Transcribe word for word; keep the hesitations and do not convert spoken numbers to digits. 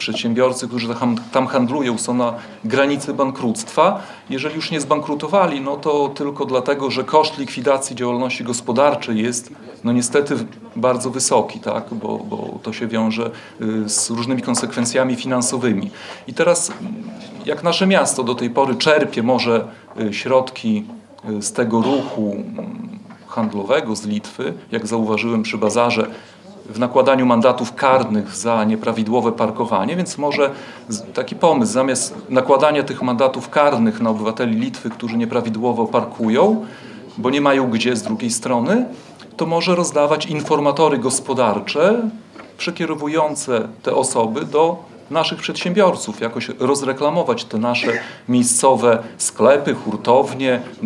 Przedsiębiorcy, którzy tam handlują, są na granicy bankructwa. Jeżeli już nie zbankrutowali, no to tylko dlatego, że koszt likwidacji działalności gospodarczej jest no niestety bardzo wysoki, tak? bo, bo to się wiąże z różnymi konsekwencjami finansowymi. I teraz jak nasze miasto do tej pory czerpie może środki z tego ruchu handlowego z Litwy, jak zauważyłem przy bazarze, w nakładaniu mandatów karnych za nieprawidłowe parkowanie, więc może taki pomysł, zamiast nakładania tych mandatów karnych na obywateli Litwy, którzy nieprawidłowo parkują, bo nie mają gdzie z drugiej strony, to może rozdawać informatory gospodarcze przekierowujące te osoby do naszych przedsiębiorców, jakoś rozreklamować te nasze miejscowe sklepy, hurtownie,